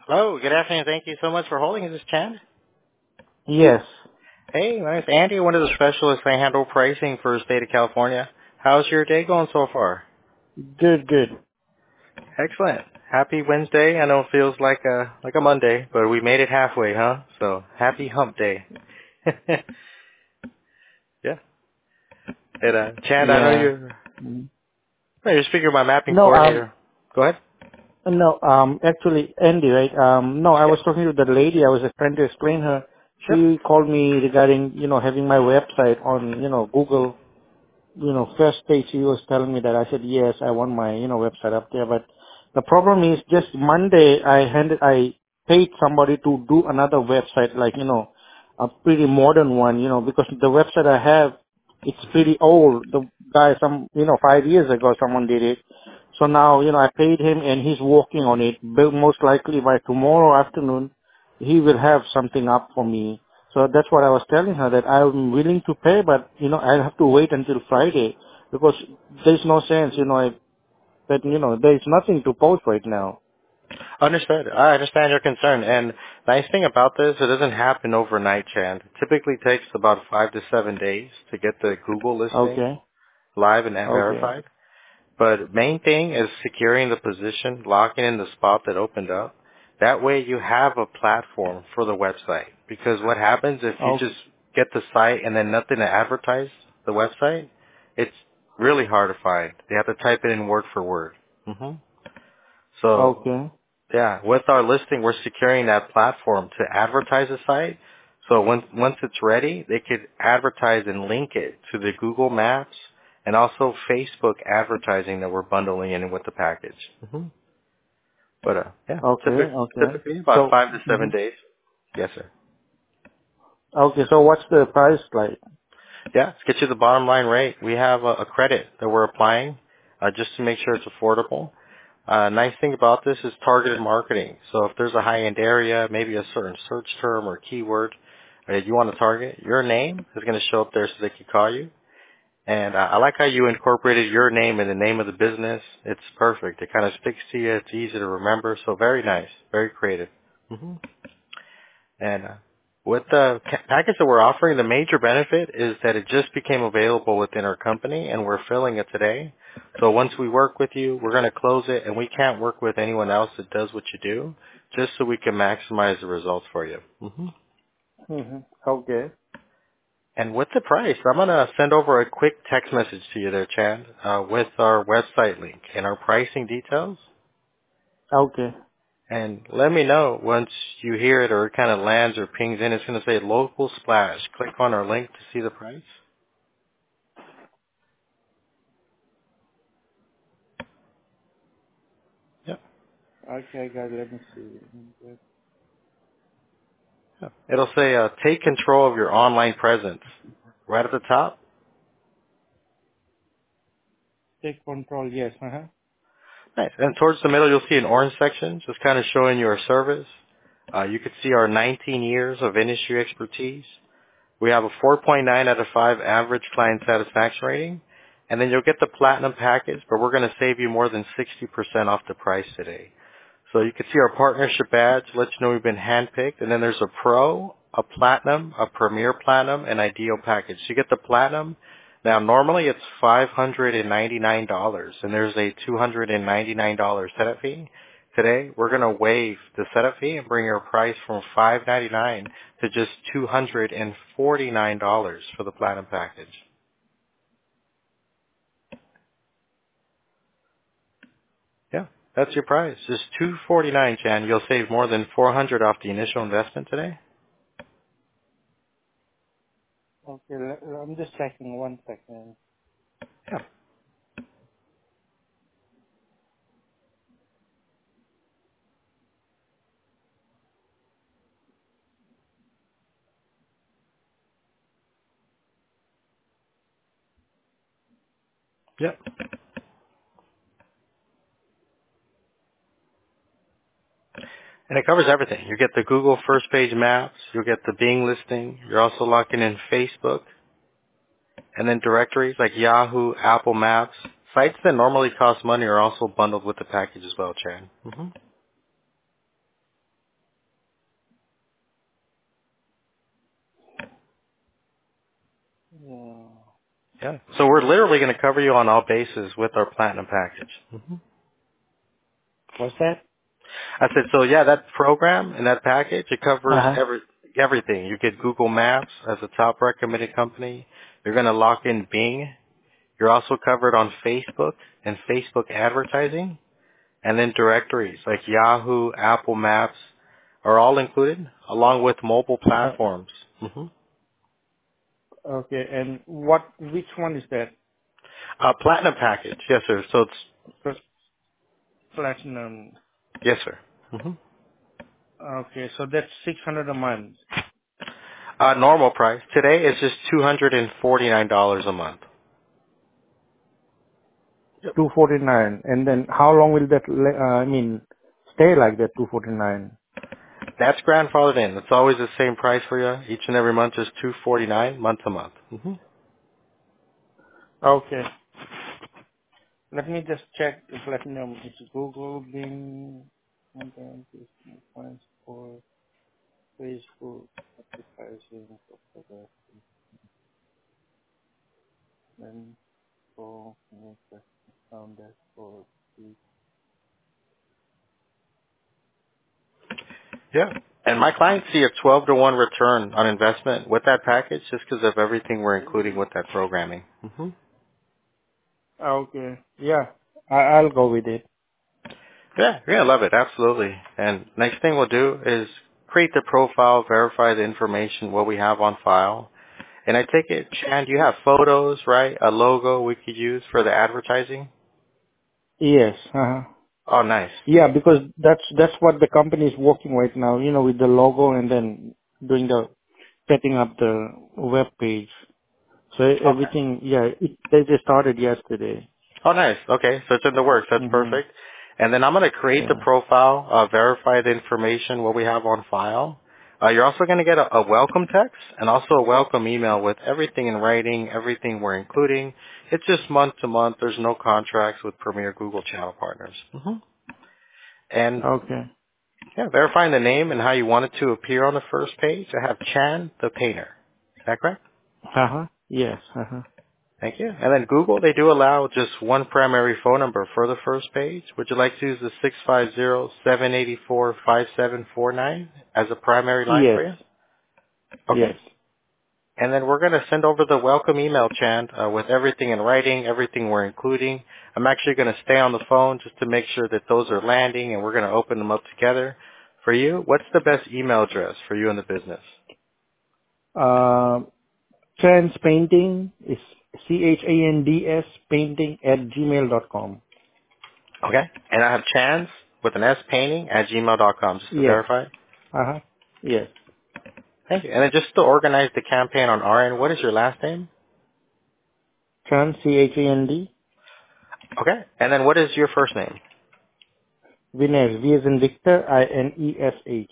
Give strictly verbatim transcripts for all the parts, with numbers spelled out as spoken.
Hello, good afternoon. Thank you so much for holding. Is this Chad? Yes. Hey, my name's Andy, one of the specialists. I handle pricing for the state of California. How's your day going so far? Good, good. Excellent. Happy Wednesday. I know it feels like a like a Monday, but we made it halfway, huh? So happy hump day. yeah. And uh, Chad, I know Yeah. you're Mm. you're speaking of my mapping No, um, coordinator. Go ahead. no, um, actually, Andy, right? Um, no, I Yeah. was talking to the lady. I was just trying to explain her. Sure. She called me regarding, you know, having my website on, you know, Google. You know, first page she was telling me that. I said, yes, I want my, you know, website up there. But the problem is just Monday I handed, I paid somebody to do another website, like, you know, a pretty modern one, you know, because the website I have, it's pretty old. The guy, some, you know, five years ago someone did it. So now, you know, I paid him and he's working on it. But most likely by tomorrow afternoon, he will have something up for me. So that's what I was telling her, that I'm willing to pay, but, you know, I'll have to wait until Friday because there's no sense, you know, I, that, you know, there's nothing to post right now. Understood. I understand your concern. And nice thing about this, it doesn't happen overnight, Chad. It typically takes about five to seven days to get the Google listing Okay. live and Okay. verified. But main thing is securing the position, locking in the spot that opened up. That way you have a platform for the website. Because what happens if you Okay. just get the site and then nothing to advertise the website, it's really hard to find. They have to type it in word for word. hmm So Okay. yeah, with our listing, we're securing that platform to advertise the site. So once once it's ready, they could advertise and link it to the Google Maps and also Facebook advertising that we're bundling in with the package. hmm But uh, yeah, Okay. typically, Okay. typically about So, five to hmm seven days. Yes, sir. okay. So what's the price like? Yeah, let's get you the bottom line rate. We have a, a credit that we're applying uh, just to make sure it's affordable. Uh, nice thing about this is targeted marketing. So if there's a high-end area, maybe a certain search term or keyword that you want to target, your name is going to show up there so they can call you. And uh, I like how you incorporated your name in the name of the business. It's perfect. It kind of sticks to you. It's easy to remember. So very nice, very creative. hmm And uh, with the ca- package that we're offering, the major benefit is that it just became available within our company, and we're filling it today. So once we work with you, we're going to close it, and we can't work with anyone else that does what you do, just so we can maximize the results for you. hmm hmm Okay. And with the price, I'm going to send over a quick text message to you there, Chad, uh, with our website link and our pricing details. Okay. And let me know once you hear it or it kind of lands or pings in. It's going to say local splash. Click on our link to see the price. Yep. Okay, guys, let me see. Yep. It'll say uh, take control of your online presence right at the top. Take control, yes. Uh-huh. Nice. And towards the middle, you'll see an orange section just kind of showing your service. Uh, you can see our nineteen years of industry expertise. We have a four point nine out of five average client satisfaction rating. And then you'll get the platinum package, but we're going to save you more than sixty percent off the price today. So you can see our partnership badge, lets you know we've been handpicked. And then there's a pro, a platinum, a premier platinum, and ideal package. So you get the platinum. Now normally it's five hundred ninety-nine dollars, and there's a two hundred ninety-nine dollars setup fee. Today we're going to waive the setup fee and bring your price from five hundred ninety-nine dollars to just two hundred forty-nine dollars for the platinum package. Yeah, that's your price. Just two hundred forty-nine dollars, Chan. You'll save more than four hundred dollars off the initial investment today. Okay, le- I'm just checking one second. Yeah. Yep. And it covers everything. You get the Google first page maps. You'll get the Bing listing. You're also locking in Facebook. And then directories like Yahoo, Apple Maps. Sites that normally cost money are also bundled with the package as well, Chan. hmm Yeah. Yeah. So we're literally going to cover you on all bases with our platinum package. hmm What's that? I said, so yeah, that program and that package, it covers Uh-huh. every everything. You get Google Maps as a top recommended company. You're going to lock in Bing. You're also covered on Facebook and Facebook advertising. And then directories like Yahoo, Apple Maps are all included, along with mobile Uh, platforms. hmm okay, and what, which one is that? Uh, platinum package, yes sir. So it's First platinum. yes sir. hmm Okay, so that's six hundred a month. Uh, normal price today is just two hundred and forty nine dollars a month. Yep. two forty-nine. And then how long will that, le- uh, I mean, stay like that, two forty-nine? That's grandfathered in. It's always the same price for you. Each and every month is two forty nine month to month. hmm Okay. Let me just check the platinum. It's Google, Bing, content, points for Facebook, advertising, photography, then for make the sound dashboard. Yeah. And my clients see a twelve to one return on investment with that package just because of everything we're including with that programming. hmm Okay. Yeah, I, I'll go with it. Yeah, yeah, I love it. Absolutely. And next thing we'll do is create the profile, verify the information, what we have on file. And I take it, Chan, you have photos, right? A logo we could use for the advertising? Yes. Uh-huh. Oh, nice. Yeah, because that's that's what the company is working right now. You know, with the logo and then doing the setting up the web page. So Okay. everything, yeah, it, they just started yesterday. Oh, nice. Okay, so it's in the works. That's Mhm. perfect. And then I'm going to create the Yeah. profile, uh, verify the information, what we have on file. Uh, you're also going to get a, a welcome text and also a welcome email with everything in writing, everything we're including. It's just month to month. There's no contracts with Premier Google Channel Partners. hmm And Okay. yeah, verifying the name and how you want it to appear on the first page. I have Chan the Painter. Is that correct? Uh huh. Yes. Uh huh. Thank you. And then Google, they do allow just one primary phone number for the first page. Would you like to use the six five zero, seven eight four, five seven four nine as a primary line for Yes. you? Yes. Okay. And then we're going to send over the welcome email, Chand, uh, with everything in writing, everything we're including. I'm actually going to stay on the phone just to make sure that those are landing, and we're going to open them up together. For you, what's the best email address for you in the business? Uh, Chan's Painting is C H A N D S painting at gmail dot com. Okay. And I have Chands with an S painting at gmail dot com just to Yes. verify. Uh huh. Yes. Thank you. And then just to organize the campaign on our end, what is your last name? Chan, C H A N D. Okay. And then what is your first name? Vinesh, V as in Victor, I N E S H.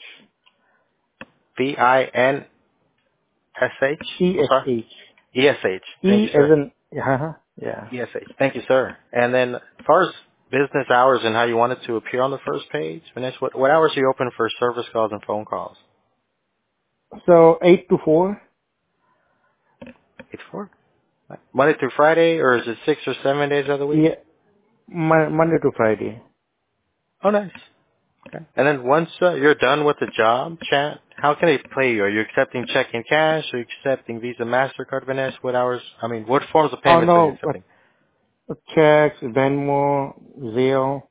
V I N S H? E I'm S sorry? H. E S H. Thank E you, as sir. in, uh huh. Yeah. E S H. Thank you, sir. And then as far as business hours and how you want it to appear on the first page, Vanessa, what, what hours are you open for service calls and phone calls? So eight to four. eight to four? Monday through Friday, or is it six or seven days of the week? Yeah. Mon- Monday to Friday. Oh, nice. Okay. And then once uh, you're done with the job, chat, how can they pay you? Are you accepting check and cash? Are you accepting Visa, MasterCard, Vanessa? What hours? I mean, what forms of Oh payments are you no, accepting? uh, checks, Venmo, Zelle,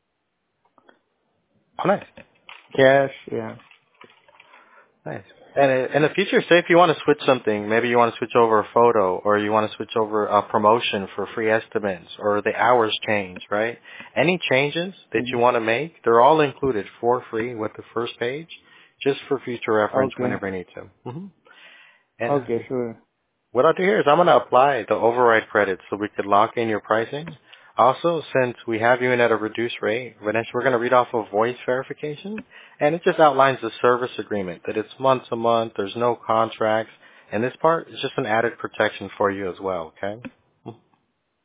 Oh, nice. cash. Yeah. Nice. And uh, in the future, say if you want to switch something, maybe you want to switch over a photo, or you want to switch over a promotion for free estimates, or the hours change, right? Any changes that you Mhm. want to make, they're all included for free with the first page, just for future reference Okay. whenever you need to. hmm And uh, Okay. Sure. what I'll do here is I'm going to apply the override credit so we could lock in your pricing. Also, since we have you in at a reduced rate, Vanessa, we're going to read off a voice verification, and it just outlines the service agreement, that it's month to month, there's no contracts, and this part is just an added protection for you as well, okay?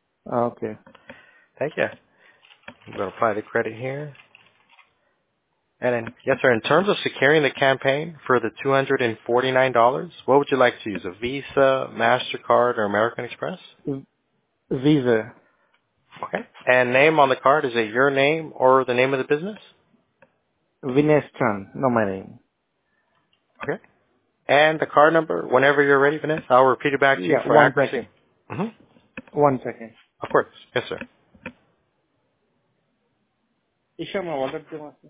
Okay. Thank you. I'm going to apply the credit here. And then, yes, sir, in terms of securing the campaign for the two hundred forty-nine dollars, what would you like to use, a Visa, MasterCard, or American Express? V- Visa. Okay. And name on the card, is it your name or the name of the business? Vinesh Chan. No, my name. Okay. And the card number, whenever you're ready, Vanessa, I'll repeat it back to you Yeah, for one accuracy. second. Mm-hmm. One second. Of course. Yes, sir. Isha, my wallet do you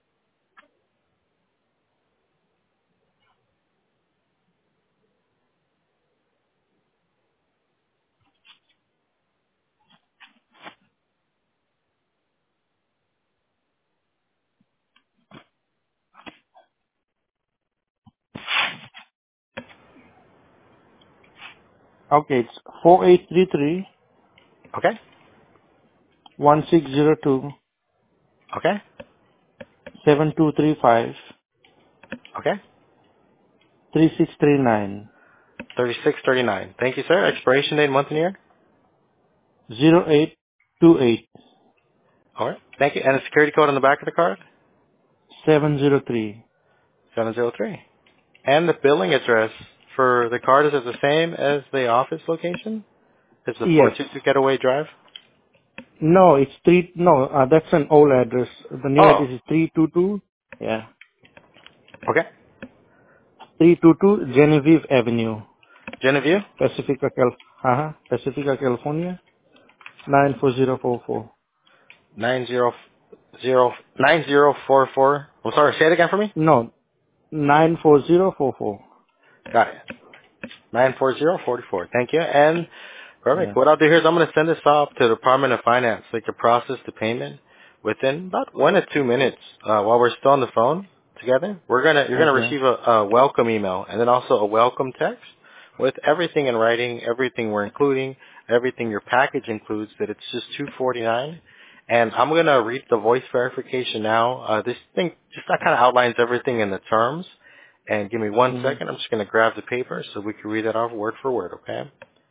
Okay, it's four eight three three Okay. one six zero two Okay. seven two three five Okay. three six three nine thirty-six thirty-nine. Thank you, sir. Expiration date, month and year? zero eight two eight All right. Thank you. And the security code on the back of the card? seven zero three. seven zero three. And the billing address for the card, is it the same as the office location? Is it four Yes. two two Getaway Drive? No, it's three. No, uh, that's an old address. The new Oh, address is three two two. Yeah, okay. three two two Genevieve Avenue, Genevieve? Pacifica, Cal. Uh-huh. Pacifica, California nine four zero four four. nine zero zero nine zero four four. I'm sorry, say it again for me? No, nine four zero four four. Got it. nine four zero four four. Thank you. And perfect. Yeah. What I'll do here is I'm going to send this off to the Department of Finance. They can process the payment within about one to two minutes uh, while we're still on the phone together. We're gonna you're gonna Okay. receive a, a welcome email and then also a welcome text with everything in writing, everything we're including, everything your package includes. That it's just two forty nine. And I'm gonna read the voice verification now. Uh, this thing just that kind of outlines everything in the terms. And give me one Mhm. second. I'm just going to grab the paper so we can read that off word for word, okay?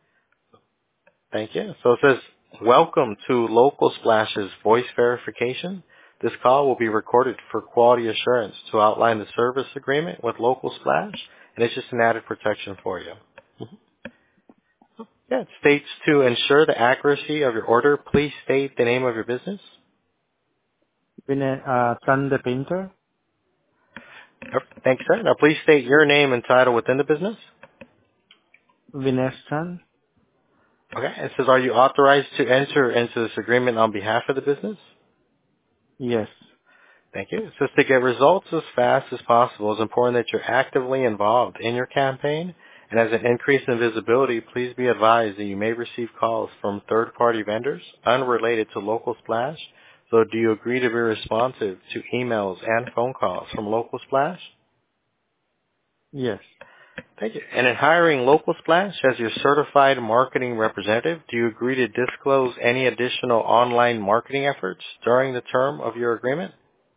Thank you. So it says, welcome to Local Splash's voice verification. This call will be recorded for quality assurance to outline the service agreement with Local Splash, and it's just an added protection for you. Mhm. Yeah, it states to ensure the accuracy of your order, please state the name of your business. Vinay uh, Chan the painter. Yep. Thanks, sir. Now please state your name and title within the business. Vinesh Chan. Okay. It says, are you authorized to enter into this agreement on behalf of the business? Yes. Thank you. It says to get results as fast as possible, it's important that you're actively involved in your campaign. And as an increase in visibility, please be advised that you may receive calls from third-party vendors unrelated to Local Splash. So do you agree to be responsive to emails and phone calls from Local Splash? Yes. Thank you. And in hiring Local Splash as your certified marketing representative, do you agree to disclose any additional online marketing efforts during the term of your agreement?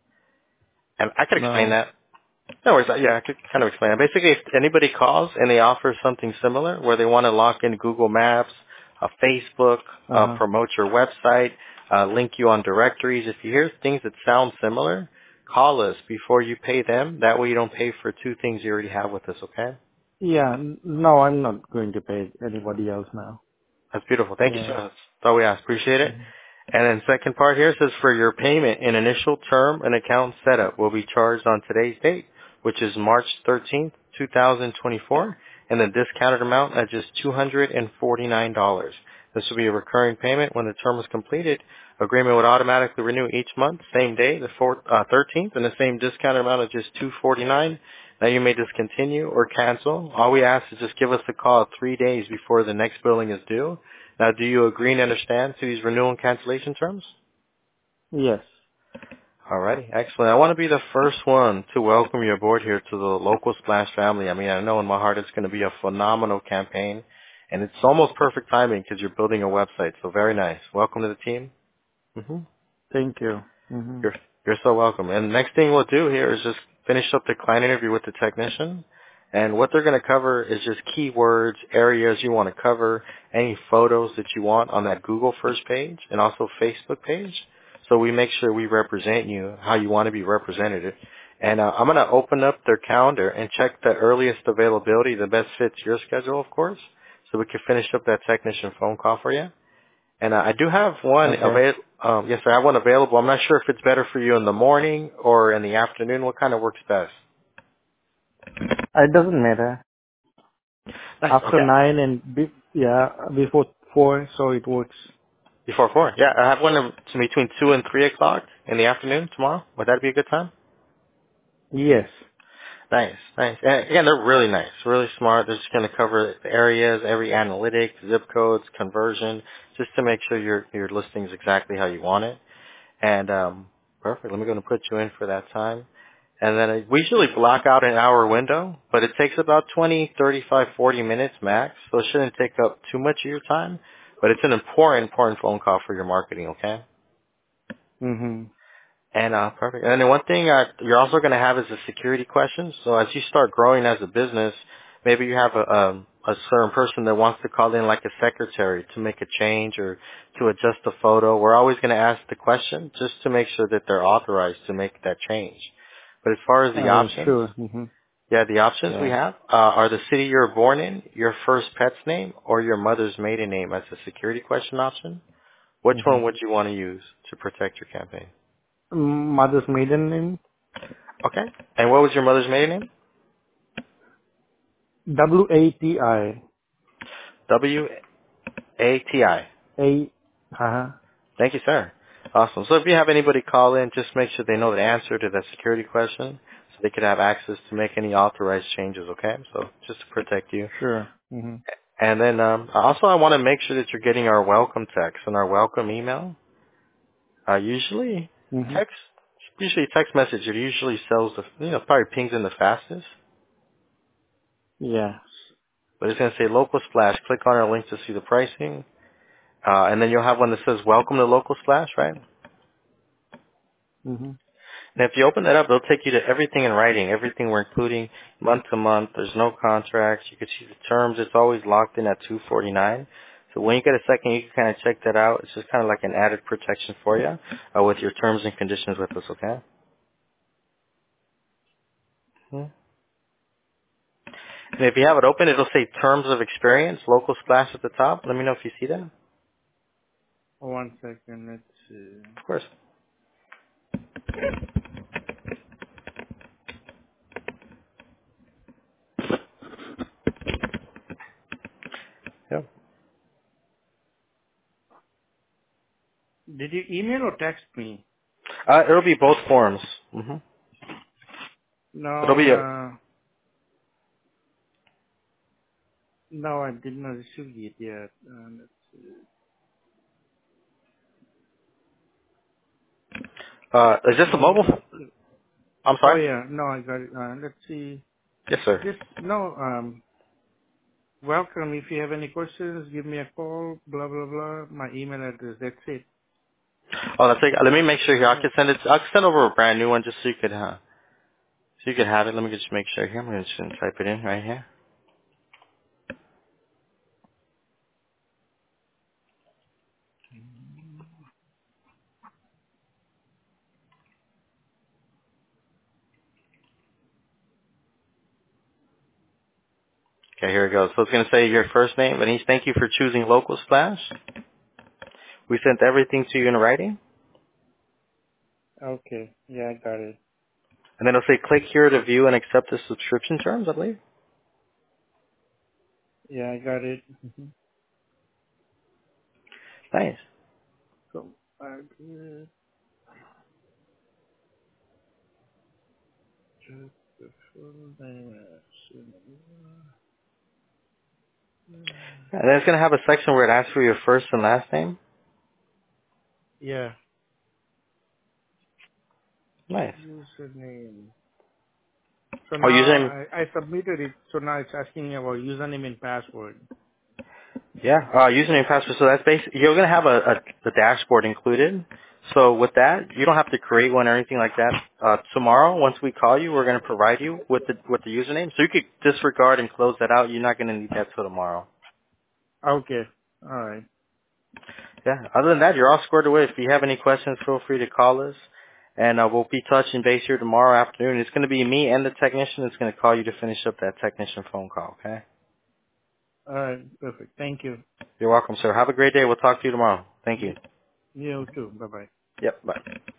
And I could explain No. that. No worries. Yeah, I could kind of explain. Basically, if anybody calls and they offer something similar, where they want to lock in Google Maps, uh, Facebook, Uh uh, huh. promote your website, uh, link you on directories, if you hear things that sound similar, call us before you pay them. That way you don't pay for two things you already have with us, okay? Yeah. n- No, I'm not going to pay anybody else now. That's beautiful. Thank you, sir. Yeah. That's all we ask. Appreciate it. Mhm. And then second part here says for your payment in initial term and account setup will be charged on today's date, which is March thirteenth, two thousand twenty-four, and the discounted amount at just two hundred forty-nine dollars. This will be a recurring payment when the term is completed. Agreement would automatically renew each month, same day, the fourth, uh, thirteenth, and the same discounted amount of just two hundred forty-nine dollars. Now you may discontinue or cancel. All we ask is just give us a call three days before the next billing is due. Now, do you agree and understand to these renewal and cancellation terms? Yes. Alrighty, excellent. I want to be the first one to welcome you aboard here to the local Splash family. I mean, I know in my heart it's going to be a phenomenal campaign, and it's almost perfect timing because you're building a website. So very nice. Welcome to the team. hmm Thank you. Mhm. You're you're so welcome. And the next thing we'll do here is just finish up the client interview with the technician. And what they're going to cover is just keywords, areas you want to cover, any photos that you want on that Google first page and also Facebook page. So we make sure we represent you how you want to be represented. And uh, I'm going to open up their calendar and check the earliest availability that best fits your schedule, of course, so we can finish up that technician phone call for you. And uh, I do have one Okay. avail. Um, yes, sir, I have one available. I'm not sure if it's better for you in the morning or in the afternoon. What kind of works best? It doesn't matter. Nice. After Okay. nine and be, yeah, before four, so it works. Before four. Yeah, I have one in- between two and three o'clock in the afternoon tomorrow. Would that be a good time? Yes. Nice, nice. And again, they're really nice, really smart. They're just going to cover the areas, every analytic, zip codes, conversion, just to make sure your your listing is exactly how you want it. And um, perfect. Let me go and put you in for that time. And then I, we usually block out an hour window, but it takes about twenty, thirty-five, forty minutes max, so it shouldn't take up too much of your time. But it's an important, important phone call for your marketing, okay? Mhm. And uh, perfect. And then one thing uh, you're also going to have is a security question. So as you start growing as a business, maybe you have a, a a certain person that wants to call in like a secretary to make a change or to adjust a photo. We're always going to ask the question just to make sure that they're authorized to make that change. But as far as the Uh, options, sure. Mhm. yeah, the options we Yeah. have uh, are the city you're born in, your first pet's name, or your mother's maiden name as a security question option. Which one Mhm. would you want to use to protect your campaign? Mother's maiden name Okay. And what was your mother's maiden name? W A T I W A T I. A. Uh-huh. Thank you, sir. Awesome. So if you have anybody call in, just make sure they know the answer to that security question so they could have access to make any authorized changes, okay? So just to protect you. Sure. Mhm. And then um, also I want to make sure that you're getting our welcome text and our welcome email. Uh, usually Mhm. text, usually text message, it usually sells the, you know, probably pings in the fastest. Yeah. But it's going to say local splash. Click on our link to see the pricing. Uh, and then you'll have one that says welcome to local splash, right? Mhm. And if you open that up, it'll take you to everything in writing, everything we're including month to month. There's no contracts. You can see the terms. It's always locked in at two forty-nine. So when you get a second, you can kind of check that out. It's just kind of like an added protection for you uh, with your terms and conditions with us, okay? Hmm. And if you have it open, it'll say terms of experience, local splash at the top. Let me know if you see that. One second. Let's see. Of course. Yeah. Did you email or text me? Uh, it'll be both forms. hmm No. It'll be a, Uh. No, I did not receive it yet. Uh, let's see. uh, is this a mobile? Mm, I'm oh sorry? yeah. No, I got it. Uh, let's see. Yes, sir. Just no. Um. Welcome. If you have any questions, give me a call. Blah blah blah. My email address. That's it. Oh, that's like, let me make sure here. I Yeah. can send it. I can send over a brand new one just so you could, uh, so you could have it. Let me just make sure here. I'm going to type it in right here. Okay, here it goes. So it's going to say your first name, and he's thank you for choosing Local Splash. We sent everything to you in writing, Okay. Yeah, I got it. and then it'll say click here to view and accept the subscription terms. I believe. Yeah, I got it. Mm-hmm. Nice. So I did just the full name. And then it's going to have a section where it asks for your first and last name. Yeah. Nice. Username. So Oh, now username. I, I submitted it. So now it's asking me about username and password. Yeah, uh, username and password. So that's basically, you're going to have a, a, a dashboard included. So with that, you don't have to create one or anything like that. Uh, tomorrow, once we call you, we're going to provide you with the, with the username. So you could disregard and close that out. You're not going to need that till tomorrow. Okay. All right. Yeah, other than that, you're all squared away. If you have any questions, feel free to call us. And uh, we'll be touching base here tomorrow afternoon. It's going to be me and the technician that's going to call you to finish up that technician phone call, okay? All right. Perfect. Thank you. You're welcome, sir. Have a great day. We'll talk to you tomorrow. Thank you. You, you too. Bye bye. Yep, bye.